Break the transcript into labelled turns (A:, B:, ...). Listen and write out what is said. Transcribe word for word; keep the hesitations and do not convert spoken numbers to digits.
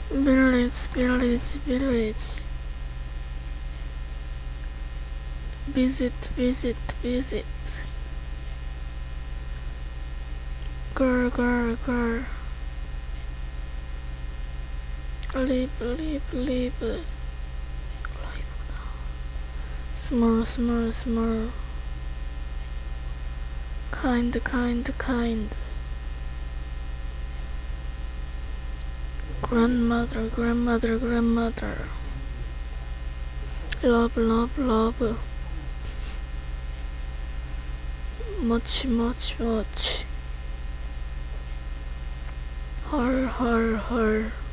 A: Village, village, village. Visit, visit, visit. Girl, girl, girl. Live, live, live. Small, small, small. Kind, kind, kind. Grandmother, grandmother, grandmother. Love, love, love. Much, much, much. Her, her, her.